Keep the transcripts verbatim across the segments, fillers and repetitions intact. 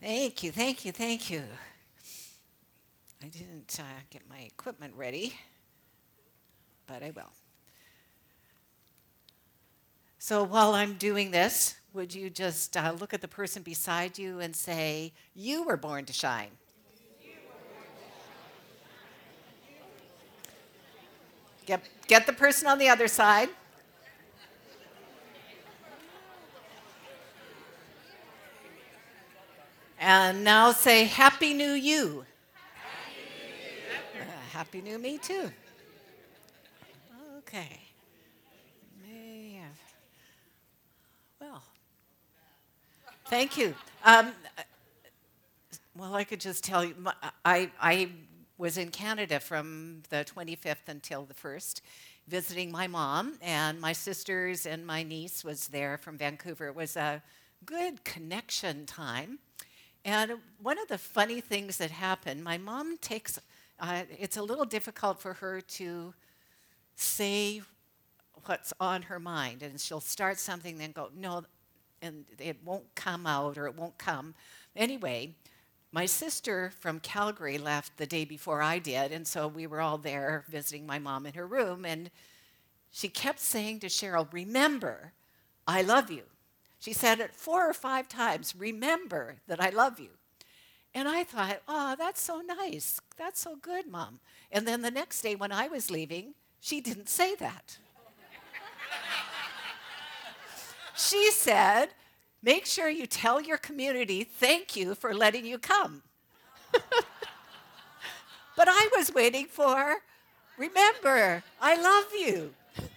Thank you, thank you, thank you. I didn't uh, get my equipment ready, but I will. So while I'm doing this, would you just uh, look at the person beside you and say, "You were born to shine"? Get, get the person on the other side. And now say, "Happy New You." Uh, Happy New Me, too. Okay. May have- Well, thank you. Um, well, I could just tell you, my- I, I was in Canada from the twenty-fifth until the first, visiting my mom, and my sisters and my niece was there from Vancouver. It was a good connection time. And one of the funny things that happened, my mom takes, uh, it's a little difficult for her to say what's on her mind. And she'll start something, then go, no, and it won't come out or it won't come. Anyway, my sister from Calgary left the day before I did, and so we were all there visiting my mom in her room, and she kept saying to Cheryl, "Remember, I love you." She said it four or five times, "Remember that I love you." And I thought, "Oh, that's so nice. That's so good, Mom." And then the next day when I was leaving, she didn't say that. She said, "Make sure you tell your community thank you for letting you come." But I was waiting for, "Remember, I love you."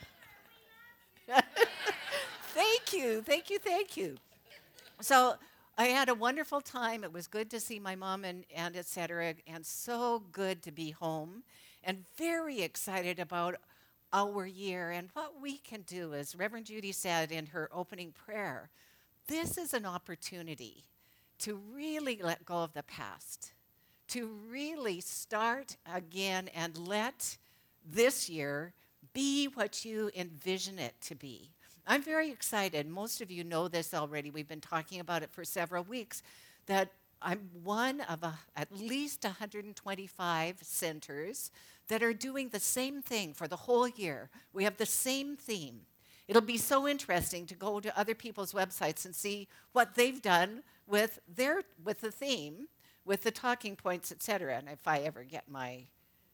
Thank you, thank you, thank you. So I had a wonderful time. It was good to see my mom and, and et cetera, and so good to be home and very excited about our year and what we can do. As Reverend Judy said in her opening prayer, this is an opportunity to really let go of the past, to really start again and let this year be what you envision it to be. I'm very excited. Most of you know this already. We've been talking about it for several weeks, that I'm one of a, at least one hundred twenty-five centers that are doing the same thing for the whole year. We have the same theme. It'll be so interesting to go to other people's websites and see what they've done with their with the theme, with the talking points, et cetera. And if I ever get my,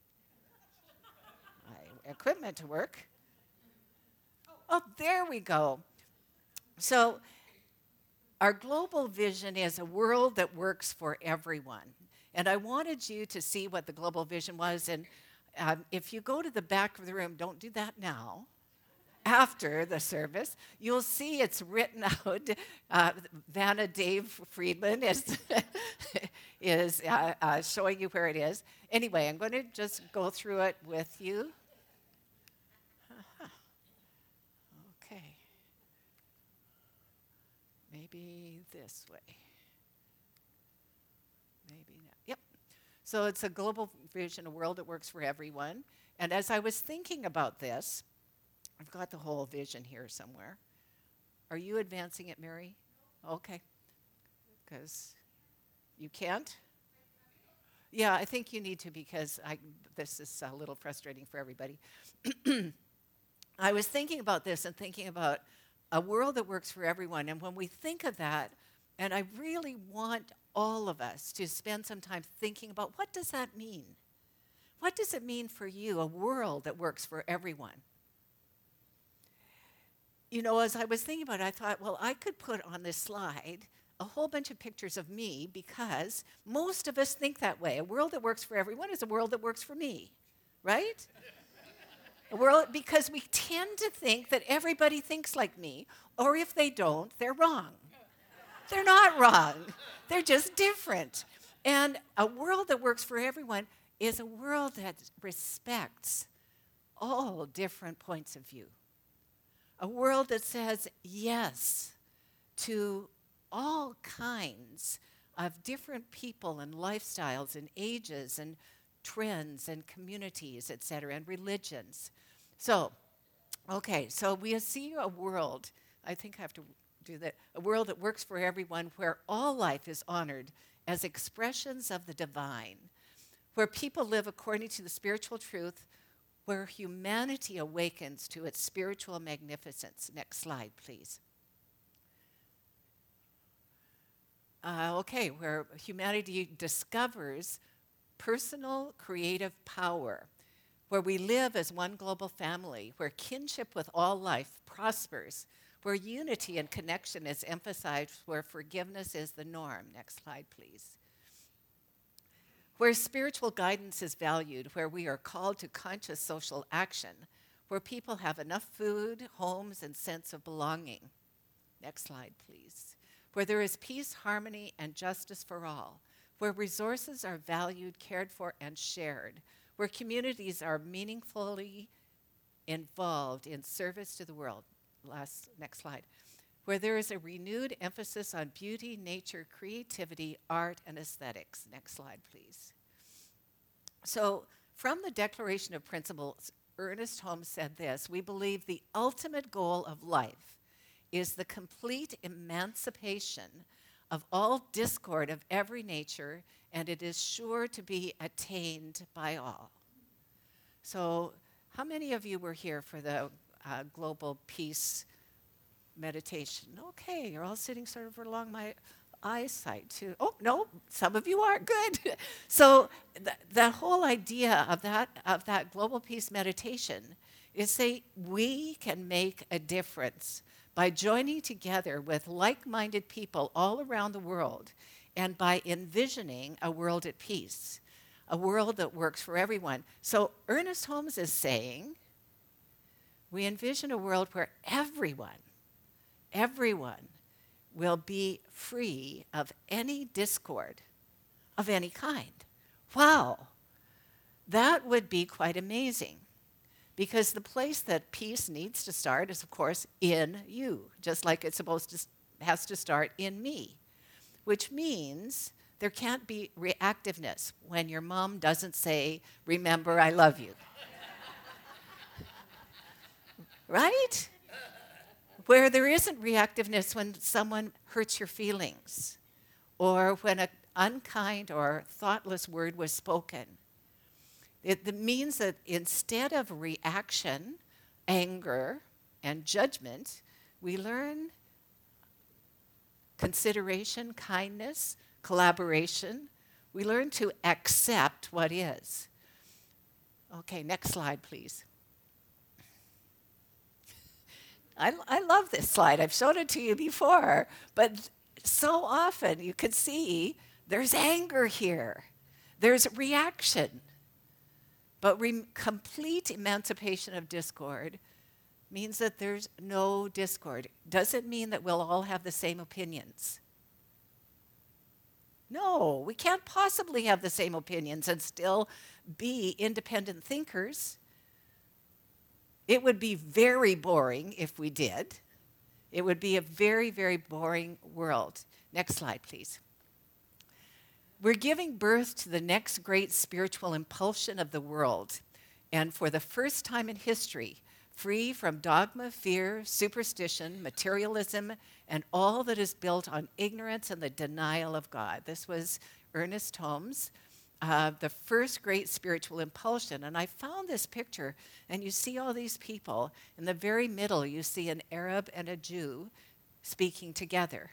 my equipment to work. Oh, there we go. So our global vision is a world that works for everyone. And I wanted you to see what the global vision was. And um, if you go to the back of the room, don't do that now. After the service, you'll see it's written out. Uh, Vanna Dave Friedman is, is uh, uh, showing you where it is. Anyway, I'm going to just go through it with you. Uh-huh. Okay. Maybe this way. Maybe not. Yep. So it's a global vision, a world that works for everyone. And as I was thinking about this, I've got the whole vision here somewhere. Are you advancing it, Mary? Okay. Because you can't? Yeah, I think you need to because I, this is a little frustrating for everybody. I was thinking about this and thinking about a world that works for everyone. And when we think of that, and I really want all of us to spend some time thinking about what does that mean? What does it mean for you, a world that works for everyone? You know, as I was thinking about it, I thought, well, I could put on this slide a whole bunch of pictures of me because most of us think that way. A world that works for everyone is a world that works for me, right? A world, because we tend to think that everybody thinks like me, or if they don't, they're wrong. They're not wrong. They're just different. And a world that works for everyone is a world that respects all different points of view. A world that says yes to all kinds of different people and lifestyles and ages and trends and communities, et cetera, and religions. So, okay, so we see a world. I think I have to do that. A world that works for everyone, where all life is honored as expressions of the divine, where people live according to the spiritual truth, where humanity awakens to its spiritual magnificence. Next slide, please. Uh, okay, where humanity discovers personal creative power, where we live as one global family, where kinship with all life prospers, where unity and connection is emphasized, where forgiveness is the norm. Next slide, please. Where spiritual guidance is valued, where we are called to conscious social action, where people have enough food, homes, and sense of belonging. Next slide, please. Where there is peace, harmony, and justice for all, where resources are valued, cared for, and shared, where communities are meaningfully involved in service to the world. Last, next slide. Where there is a renewed emphasis on beauty, nature, creativity, art, and aesthetics. Next slide, please. So, from the Declaration of Principles, Ernest Holmes said this: we believe the ultimate goal of life is the complete emancipation of all discord of every nature, and it is sure to be attained by all. So, how many of you were here for the uh, global peace meditation? Okay, you're all sitting sort of along my eyesight too. Oh, no, some of you are. Good. So th- the whole idea of that, of that global peace meditation is say we can make a difference by joining together with like-minded people all around the world and by envisioning a world at peace, a world that works for everyone. So Ernest Holmes is saying we envision a world where everyone, everyone will be free of any discord of any kind. Wow, that would be quite amazing. Because the place that peace needs to start is, of course, in you, just like it's supposed to has to start in me, which means there can't be reactiveness when your mom doesn't say, "Remember, I love you." Right? Where there isn't reactiveness when someone hurts your feelings, or when an unkind or thoughtless word was spoken. It, it means that instead of reaction, anger, and judgment, we learn consideration, kindness, collaboration. We learn to accept what is. Okay, next slide, please. I, I love this slide. I've shown it to you before, but so often you can see there's anger here. There's reaction. But re- complete emancipation of discord means that there's no discord. Does it mean that we'll all have the same opinions? No, we can't possibly have the same opinions and still be independent thinkers. It would be very boring if we did. It would be a very, very boring world. Next slide, please. We're giving birth to the next great spiritual impulsion of the world, and for the first time in history, free from dogma, fear, superstition, materialism, and all that is built on ignorance and the denial of God. This was Ernest Holmes, uh, the first great spiritual impulsion. And I found this picture, and you see all these people. In the very middle, you see an Arab and a Jew speaking together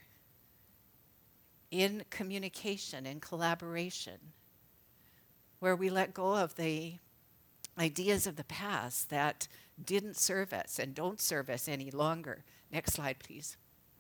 in communication and collaboration, where we let go of the ideas of the past that didn't serve us and don't serve us any longer. Next slide, please.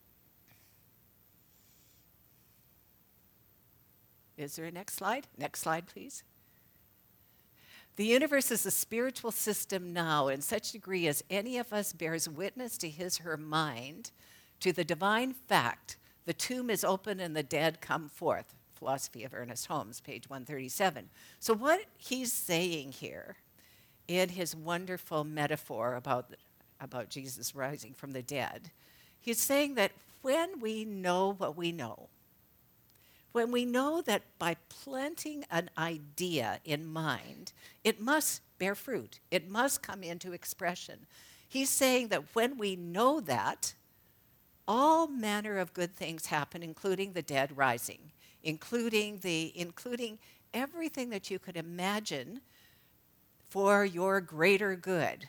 Is there a next slide? Next slide, please. The universe is a spiritual system now in such degree as any of us bears witness to his, her mind, to the divine fact, the tomb is open and the dead come forth. Philosophy of Ernest Holmes, page one thirty-seven. So what he's saying here in his wonderful metaphor about, about Jesus rising from the dead, he's saying that when we know what we know, when we know that by planting an idea in mind, it must bear fruit, it must come into expression. He's saying that when we know that, all all manner of good things happen, including the dead rising, including the including everything that you could imagine for your greater good.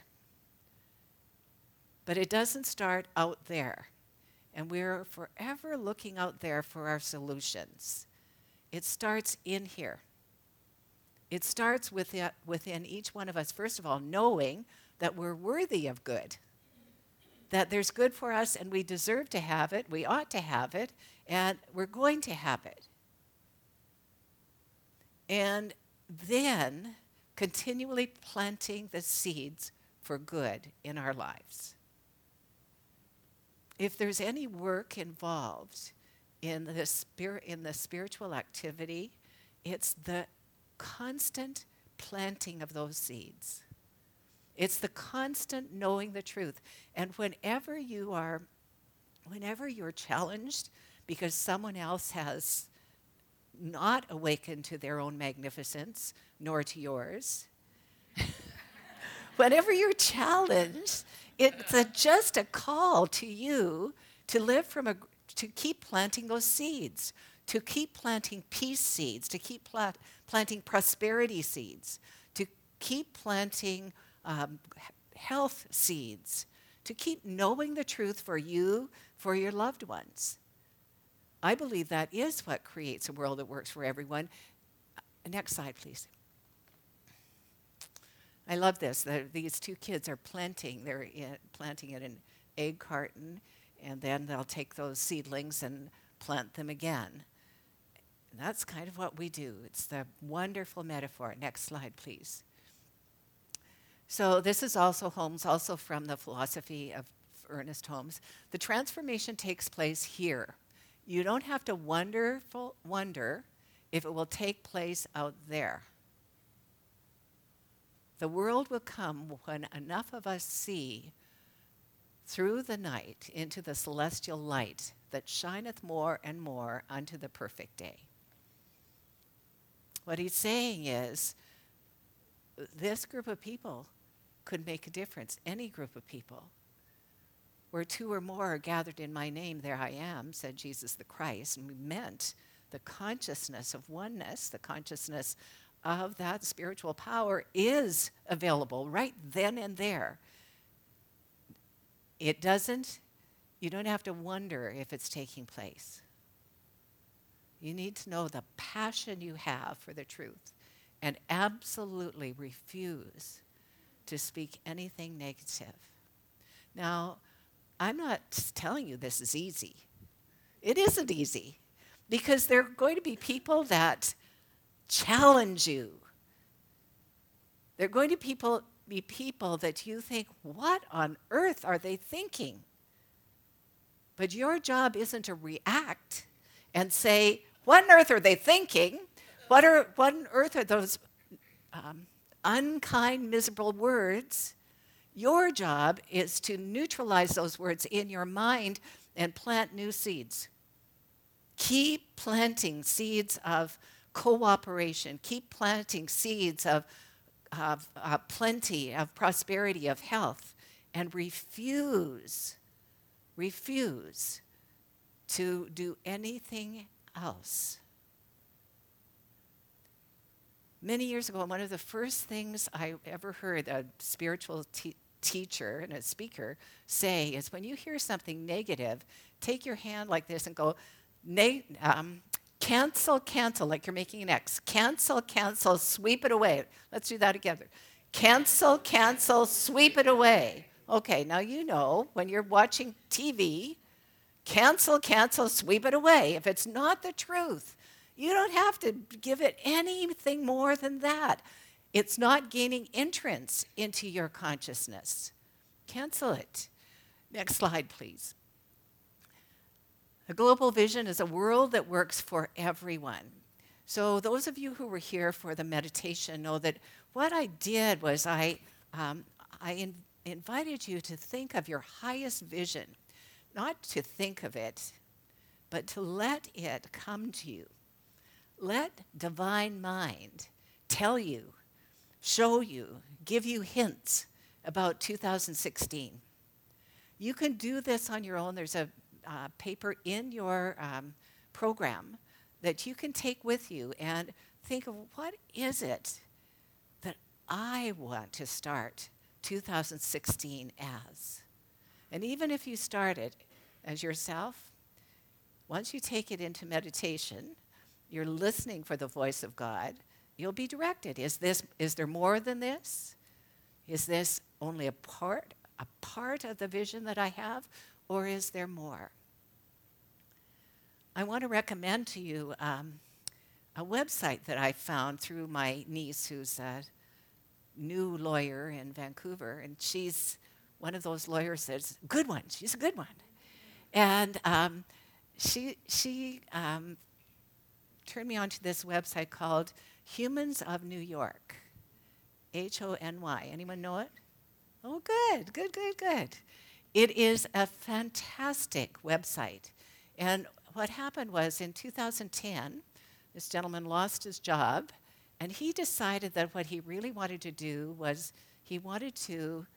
But it doesn't start out there. And we're forever looking out there for our solutions. It starts in here. It starts within, within each one of us, first of all, knowing that we're worthy of good, that there's good for us and we deserve to have it, we ought to have it, and we're going to have it. And then continually planting the seeds for good in our lives. If there's any work involved in the spirit, in the spiritual activity, it's the constant planting of those seeds. It's the constant knowing the truth. And whenever you are, whenever you're challenged because someone else has not awakened to their own magnificence, nor to yours, whenever you're challenged, it's a, just a call to you to live from a, to keep planting those seeds, to keep planting peace seeds, to keep plant, planting prosperity seeds, to keep planting um, health seeds, to keep knowing the truth for you, for your loved ones. I believe that is what creates a world that works for everyone. Next slide, please. I love this. The, these two kids are planting. They're in, planting it in an egg carton, and then they'll take those seedlings and plant them again. And that's kind of what we do. It's the wonderful metaphor. Next slide, please. So this is also Holmes, also from the philosophy of Ernest Holmes. The transformation takes place here. You don't have to wonder, wonder if it will take place out there. The world will come when enough of us see through the night into the celestial light that shineth more and more unto the perfect day. What he's saying is, this group of people could make a difference, any group of people. Where two or more are gathered in my name, there I am, said Jesus the Christ. And we meant the consciousness of oneness, the consciousness of that spiritual power is available right then and there. It doesn't, you don't have to wonder if it's taking place. You need to know the passion you have for the truth and absolutely refuse to speak anything negative. Now, I'm not telling you this is easy. It isn't easy because there are going to be people that challenge you. There are going to people, be people that you think, what on earth are they thinking? But your job isn't to react and say, what on earth are they thinking? What, are, what on earth are those um, unkind, miserable words? Your job is to neutralize those words in your mind and plant new seeds. Keep planting seeds of cooperation. Keep planting seeds of, of uh, plenty, of prosperity, of health, and refuse, refuse to do anything else. Many years ago, one of the first things I ever heard a spiritual te- teacher and a speaker say is, when you hear something negative, take your hand like this and go, Na- um, cancel, cancel, like you're making an X. Cancel, cancel, sweep it away. Let's do that together. Cancel, cancel, sweep it away. Okay, now you know when you're watching T V, cancel, cancel, sweep it away. If it's not the truth, you don't have to give it anything more than that. It's not gaining entrance into your consciousness. Cancel it. Next slide, please. A global vision is a world that works for everyone. So those of you who were here for the meditation know that what I did was I, um, I in, invited you to think of your highest vision, not to think of it, but to let it come to you. Let divine mind tell you, show you, give you hints about two thousand sixteen. You can do this on your own. There's a uh, paper in your um, program that you can take with you and think of what is it that I want to start two thousand sixteen as. And even if you start it as yourself, once you take it into meditation, you're listening for the voice of God, you'll be directed. Is this, is there more than this? Is this only a part, a part of the vision that I have, or is there more? I want to recommend to you um, a website that I found through my niece, who's a new lawyer in Vancouver, and she's one of those lawyers that's a good one. She's a good one. And um, she, she um, turned me on to this website called Humans of New York, H O N Y. Anyone know it? Oh, good, good, good, good. It is a fantastic website. And what happened was in two thousand ten, this gentleman lost his job, and he decided that what he really wanted to do was he wanted to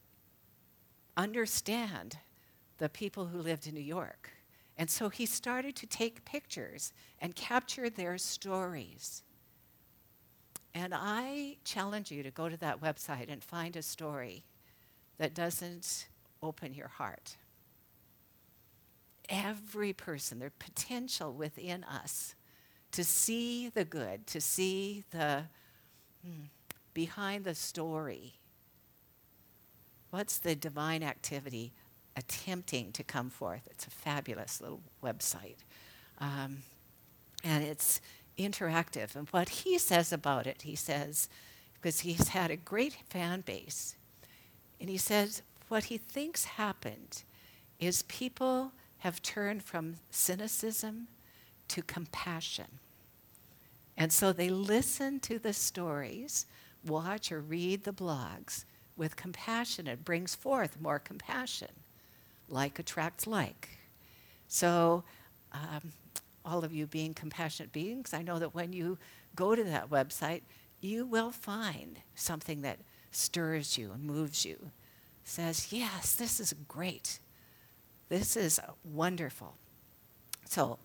understand the people who lived in New York. And so he started to take pictures and capture their stories. And I challenge you to go to that website and find a story that doesn't open your heart. Every person, their potential within us to see the good, to see the hmm, behind the story. What's the divine activity attempting to come forth? It's a fabulous little website. Um, and it's interactive. And what he says about it, he says, because he's had a great fan base, and he says what he thinks happened is people have turned from cynicism to compassion. And so they listen to the stories, watch or read the blogs with compassion. It brings forth more compassion. Like attracts like. So um, all of you being compassionate beings, I know that when you go to that website, you will find something that stirs you and moves you. Says, yes, this is great. This is wonderful. So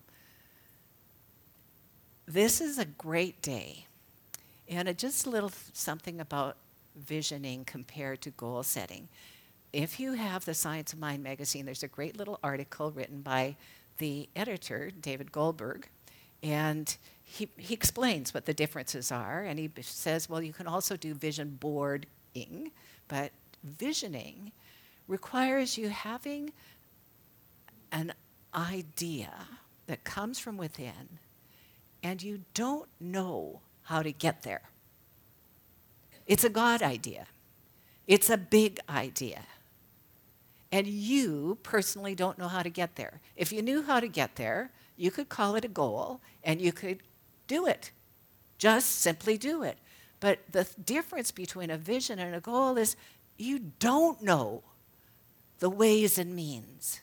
this is a great day. And it, just a little something about visioning compared to goal setting. If you have the Science of Mind magazine, there's a great little article written by the editor, David Goldberg, and he, he explains what the differences are, and he says, well, you can also do vision boarding, but visioning requires you having an idea that comes from within, and you don't know how to get there. It's a God idea. It's a big idea. And you personally don't know how to get there. If you knew how to get there, you could call it a goal and you could do it. Just simply do it. But the th- difference between a vision and a goal is you don't know the ways and means.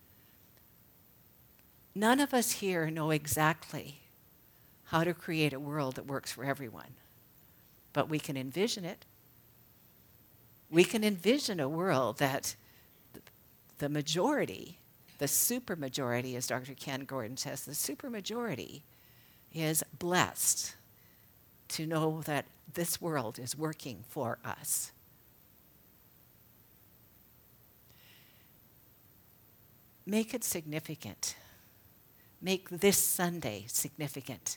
None of us here know exactly how to create a world that works for everyone. But we can envision it. We can envision a world that the majority, the supermajority, as Doctor Ken Gordon says, the supermajority is blessed to know that this world is working for us. Make it significant. Make this Sunday significant.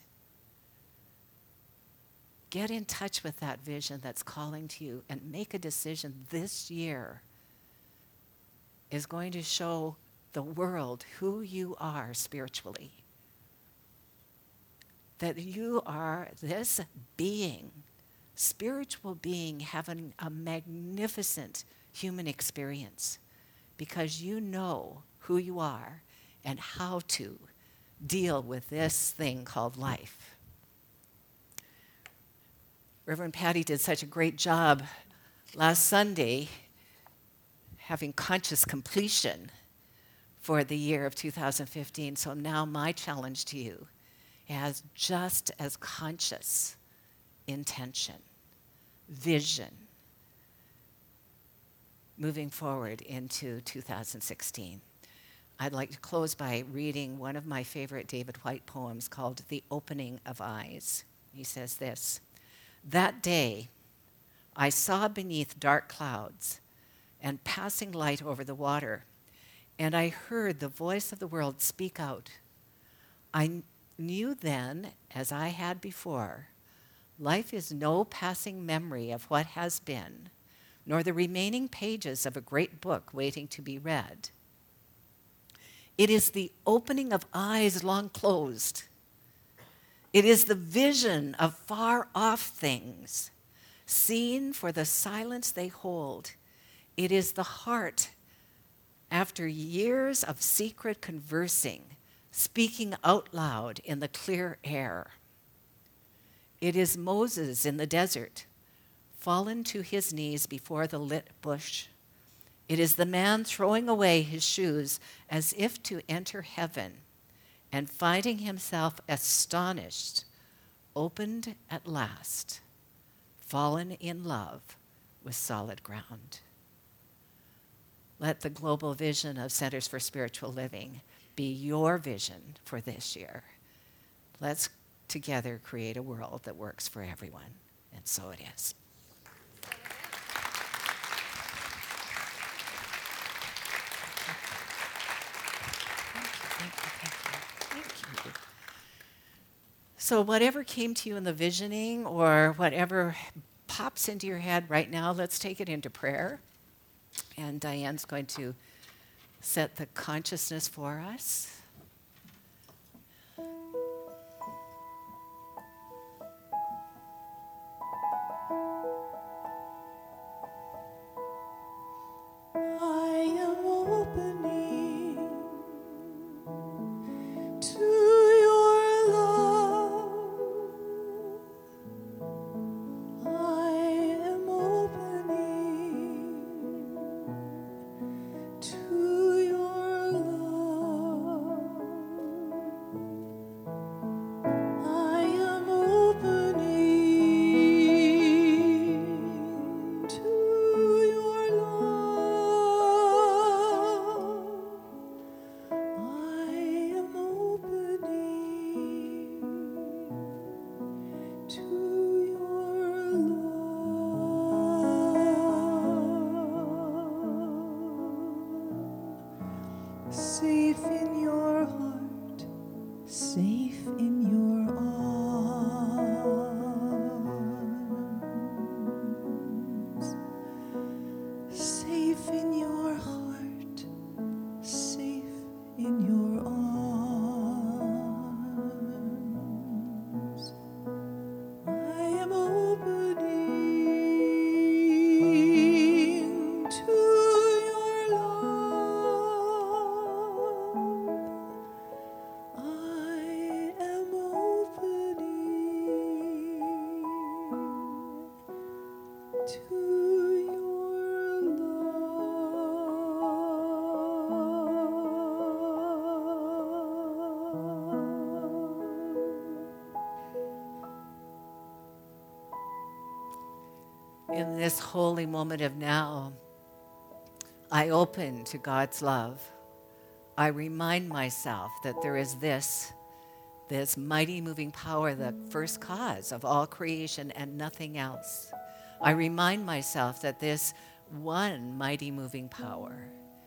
Get in touch with that vision that's calling to you and make a decision this year is going to show the world who you are spiritually. That you are this being, spiritual being, having a magnificent human experience because you know who you are and how to deal with this thing called life. Reverend Patty did such a great job last Sunday having conscious completion for the year of two thousand fifteen. So now my challenge to you is just as conscious intention, vision, moving forward into two thousand sixteen. I'd like to close by reading one of my favorite David Whyte poems called The Opening of Eyes. He says this: "That day I saw beneath dark clouds and passing light over the water, and I heard the voice of the world speak out. I knew then, as I had before, life is no passing memory of what has been, nor the remaining pages of a great book waiting to be read. It is the opening of eyes long closed. It is the vision of far-off things, seen for the silence they hold. It is the heart, after years of secret conversing, speaking out loud in the clear air. It is Moses in the desert, fallen to his knees before the lit bush. It is the man throwing away his shoes as if to enter heaven, and finding himself astonished, opened at last, fallen in love with solid ground." Let the global vision of Centers for Spiritual Living be your vision for this year. Let's together create a world that works for everyone, and so it is. Thank you, thank you, thank you. So whatever came to you in the visioning or whatever pops into your head right now, let's take it into prayer. And Diane's going to set the consciousness for us. I am opening to your love. I am opening to your love. I am opening to your love. I am opening to your love. Safe in your heart, safe in your arms. Safe in your heart, safe in your arms. I am opening to your love. I am opening to your love. In this holy moment of now, I open to God's love. I remind myself that there is this, this mighty moving power, the first cause of all creation and nothing else. I remind myself that this one mighty moving power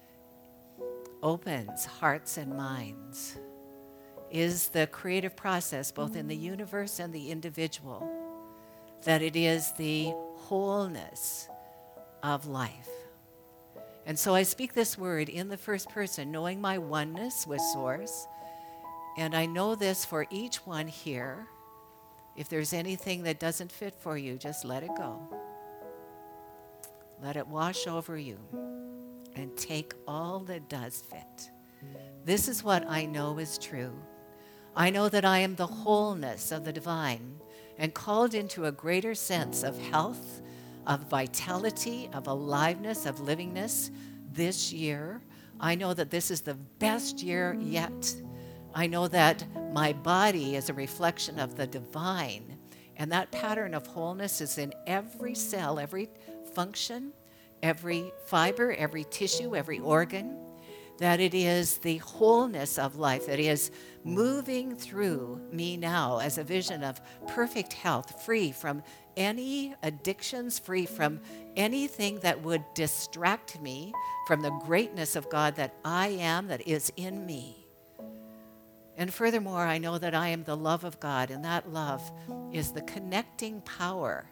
opens hearts and minds, is the creative process both in the universe and the individual, that it is the wholeness of life. And so I speak this word in the first person, knowing my oneness with Source. And I know this for each one here. If there's anything that doesn't fit for you, just let it go. Let it wash over you and take all that does fit. This is what I know is true. I know that I am the wholeness of the divine and called into a greater sense of health, of vitality, of aliveness, of livingness this year. I know that this is the best year yet. I know that my body is a reflection of the divine, and that pattern of wholeness is in every cell, every function, every fiber, every tissue, every organ. that it is the wholeness of life that is moving through me now as a vision of perfect health, free from any addictions, free from anything that would distract me from the greatness of God that I am, that is in me. And furthermore, I know that I am the love of God, and that love is the connecting power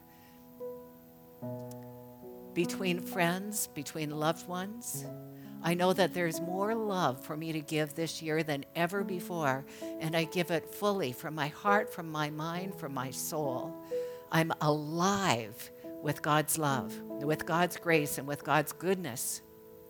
between friends, between loved ones. I know that there's more love for me to give this year than ever before, and I give it fully from my heart, from my mind, from my soul. I'm alive with God's love, with God's grace, and with God's goodness.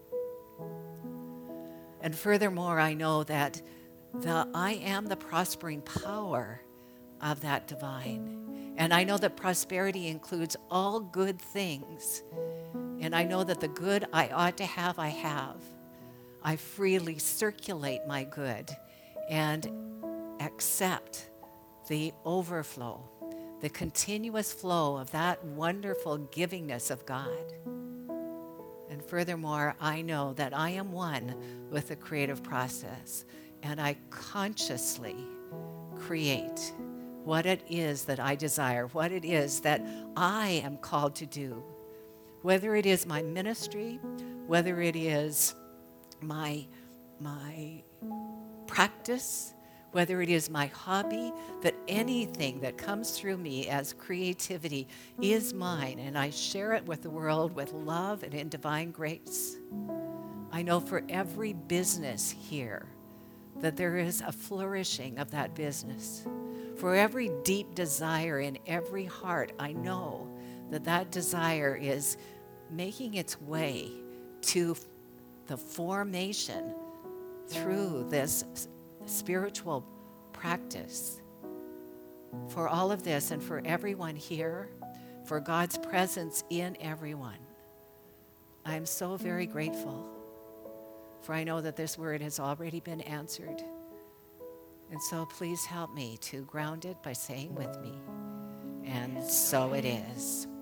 And furthermore, I know that the I am the prospering power of that divine. And I know that prosperity includes all good things. And I know that the good I ought to have, I have. I freely circulate my good and accept the overflow, the continuous flow of that wonderful givingness of God. And furthermore, I know that I am one with the creative process, and I consciously create what it is that I desire, what it is that I am called to do. Whether it is my ministry, whether it is my, my practice, whether it is my hobby, that anything that comes through me as creativity is mine, and I share it with the world with love and in divine grace. I know for every business here that there is a flourishing of that business. For every deep desire in every heart, I know that that desire is making its way to the formation through this spiritual practice. For all of this and for everyone here, for God's presence in everyone, I'm so very grateful. For I know that this word has already been answered. And so please help me to ground it by saying with me, and so it is.